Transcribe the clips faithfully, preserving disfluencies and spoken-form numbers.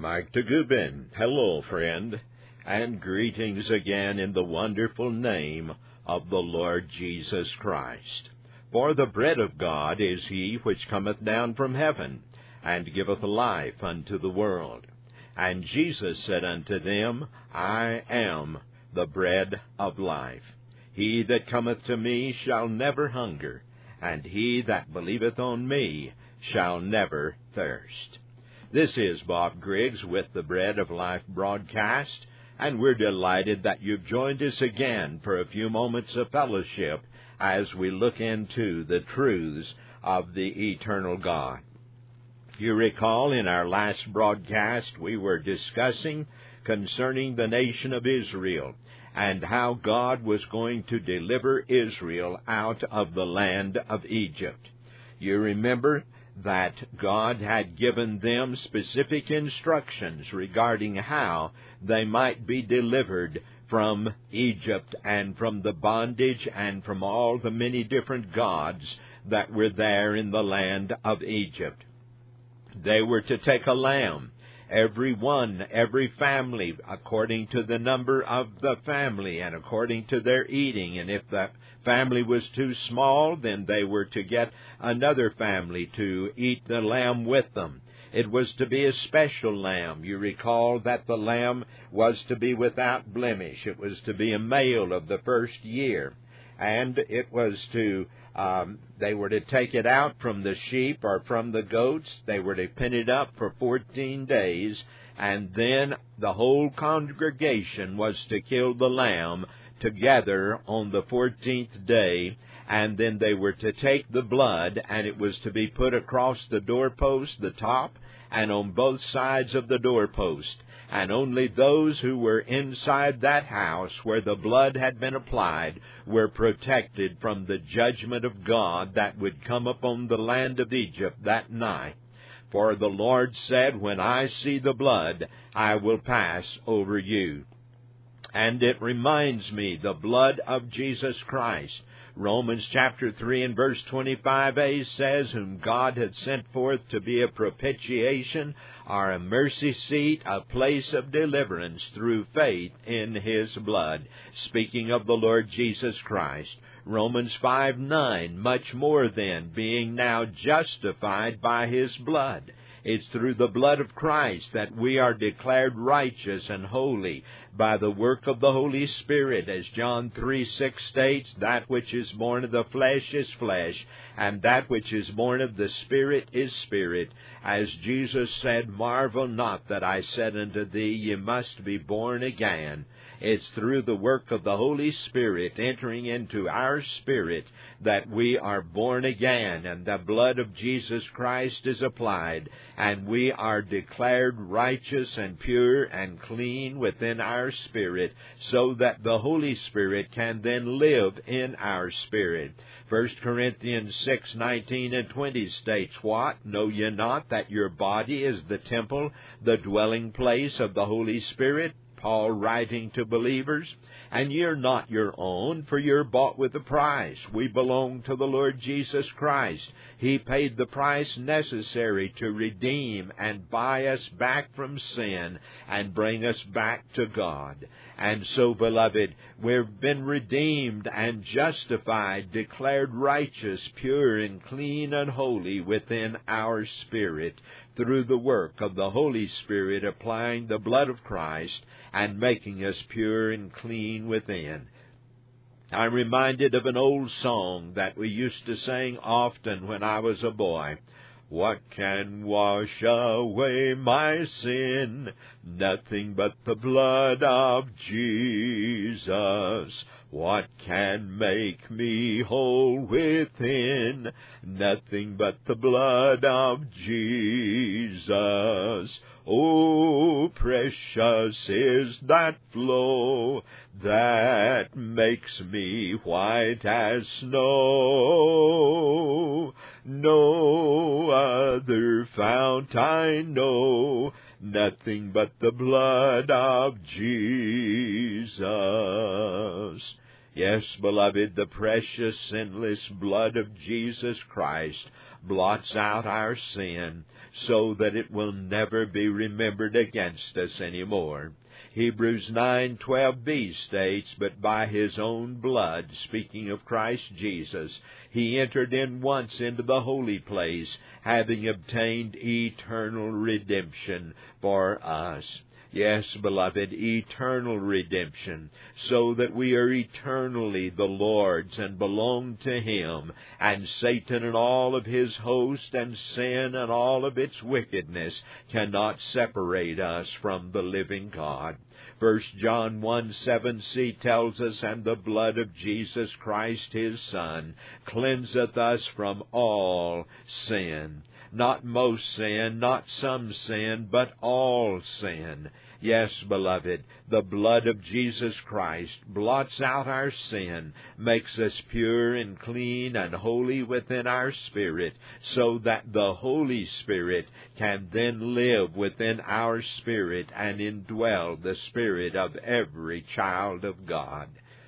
Mike Tagubin. Hello, friend, and greetings again in the wonderful name of the Lord Jesus Christ. For the bread of God is he which cometh down from heaven, and giveth life unto the world. And Jesus said unto them, I am the bread of life. He that cometh to me shall never hunger, and he that believeth on me shall never thirst. This is Bob Griggs with the Bread of Life broadcast, and we're delighted that you've joined us again for a few moments of fellowship as we look into the truths of the eternal God. You recall in our last broadcast we were discussing concerning the nation of Israel and how God was going to deliver Israel out of the land of Egypt. You remember that God had given them specific instructions regarding how they might be delivered from Egypt and from the bondage and from all the many different gods that were there in the land of Egypt. They were to take a lamb, every one, every family, according to the number of the family and according to their eating. And if the family was too small, then they were to get another family to eat the lamb with them. It was to be a special lamb. You recall that the lamb was to be without blemish. It was to be a male of the first year. And it was to, um, they were to take it out from the sheep or from the goats. They were to pin it up for fourteen days. And then the whole congregation was to kill the lamb together on the fourteenth day, and then they were to take the blood, and it was to be put across the doorpost, the top, and on both sides of the doorpost. And only those who were inside that house where the blood had been applied were protected from the judgment of God that would come upon the land of Egypt that night. For the Lord said, when I see the blood, I will pass over you. And it reminds me, the blood of Jesus Christ. Romans chapter three and verse twenty-five a says, whom God hath sent forth to be a propitiation, or a mercy seat, a place of deliverance through faith in His blood. Speaking of the Lord Jesus Christ. Romans five nine, much more then, being now justified by His blood. It's through the blood of Christ that we are declared righteous and holy by the work of the Holy Spirit. As John three six states, that which is born of the flesh is flesh, and that which is born of the Spirit is spirit. As Jesus said, marvel not that I said unto thee, ye must be born again. It's through the work of the Holy Spirit entering into our spirit that we are born again, and the blood of Jesus Christ is applied, and we are declared righteous and pure and clean within our spirit, so that the Holy Spirit can then live in our spirit. First Corinthians six nineteen and twenty states, what? Know ye not that your body is the temple, the dwelling place of the Holy Spirit? Paul writing to believers, and ye are not your own, for ye are bought with a price. We belong to the Lord Jesus Christ. He paid the price necessary to redeem and buy us back from sin and bring us back to God. And so, beloved, we've been redeemed and justified, declared righteous, pure and clean and holy within our spirit, through the work of the Holy Spirit applying the blood of Christ and making us pure and clean within. I'm reminded of an old song that we used to sing often when I was a boy. What can wash away my sin? Nothing but the blood of Jesus. What can make me whole within? Nothing but the blood of Jesus. Oh, precious is that flow that makes me white as snow. No other fount I know, nothing but the blood of Jesus. Yes, beloved, the precious, sinless blood of Jesus Christ blots out our sin so that it will never be remembered against us anymore. Hebrews nine twelve b states, "But by His own blood," speaking of Christ Jesus, He entered in once into the holy place, having obtained eternal redemption for us. Yes, beloved, eternal redemption, so that we are eternally the Lord's and belong to Him, and Satan and all of his host and sin and all of its wickedness cannot separate us from the living God. First John one seven c tells us, "And the blood of Jesus Christ His Son cleanseth us from all sin." Not most sin, not some sin, but all sin. Yes, beloved, the blood of Jesus Christ blots out our sin, makes us pure and clean and holy within our spirit, so that the Holy Spirit can then live within our spirit and indwell the spirit of every child of God.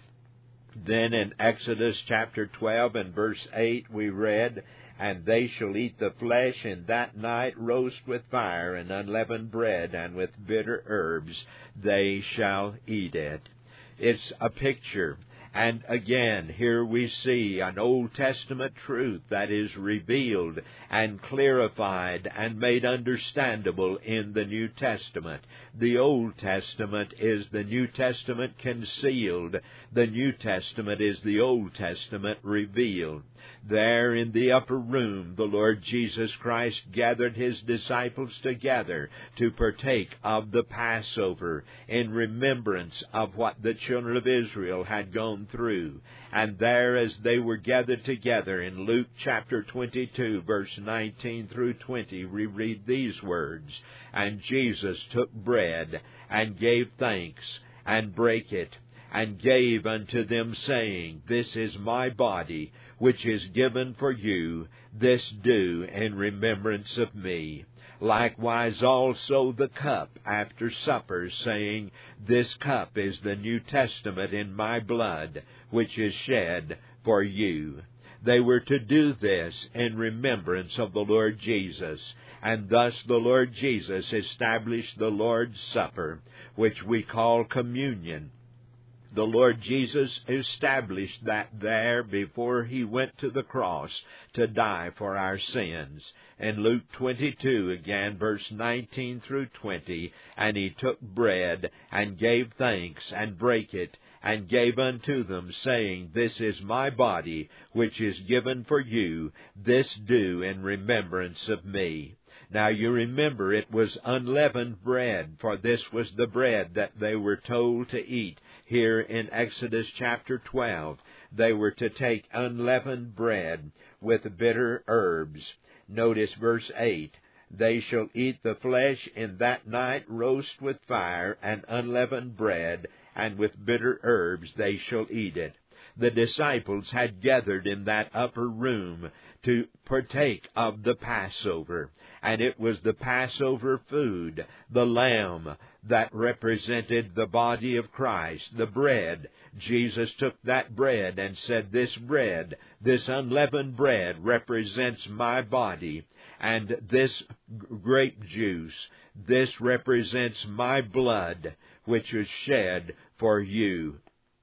Then in Exodus chapter twelve and verse eight we read, "And they shall eat the flesh in that night, roast with fire and unleavened bread, and with bitter herbs they shall eat it." It's a picture. And again, here we see an Old Testament truth that is revealed and clarified and made understandable in the New Testament. The Old Testament is the New Testament concealed. The New Testament is the Old Testament revealed. There in the upper room, the Lord Jesus Christ gathered His disciples together to partake of the Passover in remembrance of what the children of Israel had gone through. And there, as they were gathered together in Luke chapter twenty-two, verse nineteen through twenty, we read these words, "And Jesus took bread and gave thanks and brake it, and gave unto them, saying, This is my body, which is given for you. This do in remembrance of me. Likewise also the cup after supper, saying, This cup is the New Testament in my blood, which is shed for you." They were to do this in remembrance of the Lord Jesus, and thus the Lord Jesus established the Lord's Supper, which we call communion. The Lord Jesus established that there before He went to the cross to die for our sins. In Luke twenty-two, again, verse nineteen through twenty, "And He took bread, and gave thanks, and brake it, and gave unto them, saying, This is my body, which is given for you. This do in remembrance of me." Now you remember it was unleavened bread, for this was the bread that they were told to eat. Here in Exodus chapter twelve, they were to take unleavened bread with bitter herbs. Notice verse eight, "They shall eat the flesh in that night, roast with fire and unleavened bread, and with bitter herbs they shall eat it." The disciples had gathered in that upper room to partake of the Passover, and it was the Passover food, the lamb, that represented the body of Christ, the bread. Jesus took that bread and said, "This bread, this unleavened bread, represents my body, and this grape juice, this represents my blood, which was shed for you."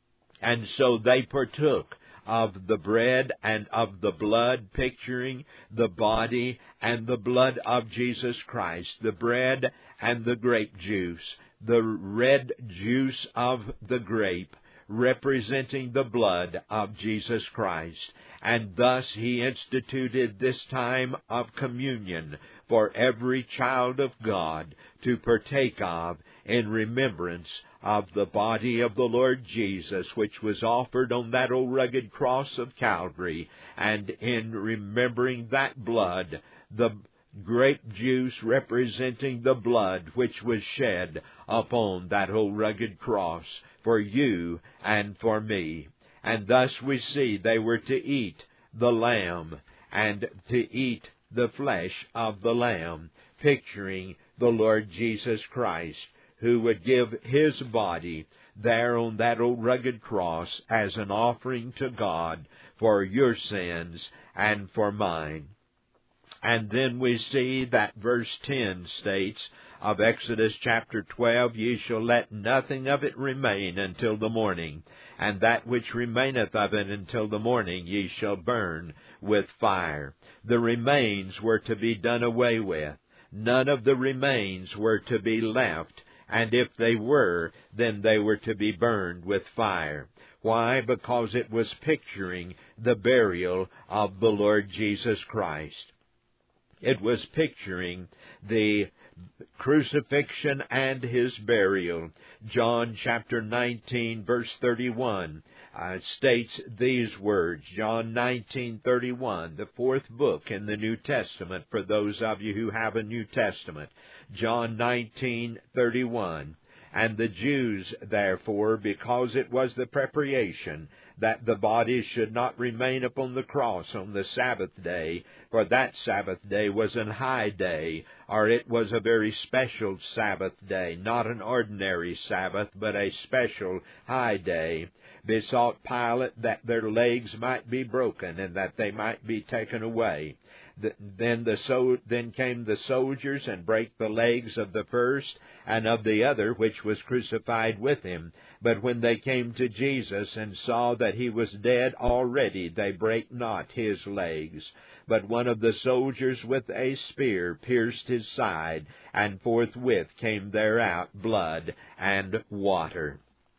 And so they partook of the bread and of the blood, picturing the body and the blood of Jesus Christ, the bread and the grape juice, the red juice of the grape, representing the blood of Jesus Christ. And thus He instituted this time of communion for every child of God to partake of in remembrance of the body of the Lord Jesus, which was offered on that old rugged cross of Calvary, and in remembering that blood, the grape juice representing the blood which was shed upon that old rugged cross for you and for me. And thus we see they were to eat the lamb and to eat the flesh of the lamb, picturing the Lord Jesus Christ, who would give His body there on that old rugged cross as an offering to God for your sins and for mine. And then we see that verse ten states of Exodus chapter twelve, Ye shall let nothing of it remain until the morning, and that which remaineth of it until the morning ye shall burn with fire. The remains were to be done away with. None of the remains were to be left, and if they were, then they were to be burned with fire. Why? Because it was picturing the burial of the Lord Jesus Christ. It was picturing the crucifixion and His burial. John chapter nineteen, verse thirty-one, uh, states these words. John nineteen thirty-one, the fourth book in the New Testament for those of you who have a New Testament. John nineteen thirty-one. And the Jews, therefore, because it was the preparation that the body should not remain upon the cross on the Sabbath day, for that Sabbath day was an high day, or it was a very special Sabbath day, not an ordinary Sabbath, but a special high day, besought Pilate that their legs might be broken and that they might be taken away. Then the so then came the soldiers and brake the legs of the first and of the other which was crucified with him. But when they came to Jesus and saw that he was dead already, they brake not his legs. But one of the soldiers with a spear pierced his side, and forthwith came there out blood and water.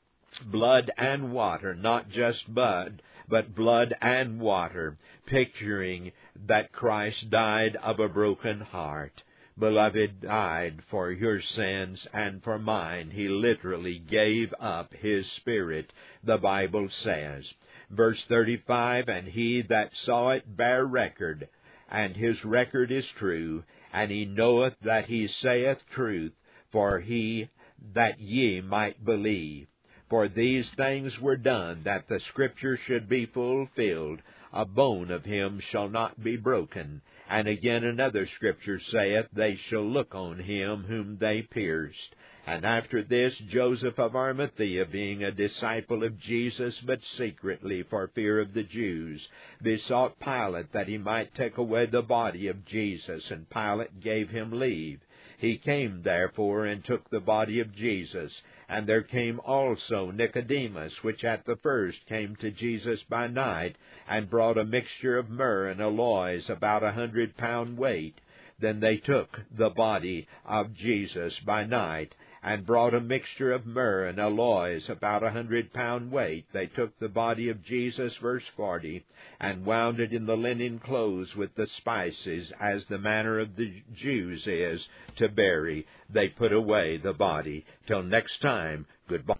Blood and water, not just blood, but blood and water, picturing that Christ died of a broken heart. Beloved, died for your sins and for mine. He literally gave up His Spirit, the Bible says. Verse thirty-five, And he that saw it bare record, and his record is true, and he knoweth that he saith truth, for he that ye might believe. For these things were done, that the Scripture should be fulfilled. A bone of him shall not be broken. And again another Scripture saith, They shall look on him whom they pierced. And after this, Joseph of Arimathea, being a disciple of Jesus, but secretly for fear of the Jews, besought Pilate that he might take away the body of Jesus, and Pilate gave him leave. He came, therefore, and took the body of Jesus. And there came also Nicodemus, which at the first came to Jesus by night, and brought a mixture of myrrh and aloes, about a hundred pound weight. Then they took the body of Jesus by night, and brought a mixture of myrrh and aloes, about a hundred pound weight. They took the body of Jesus, verse forty, and wound it in the linen clothes with the spices, as the manner of the Jews is to bury. They put away the body. Till next time, goodbye.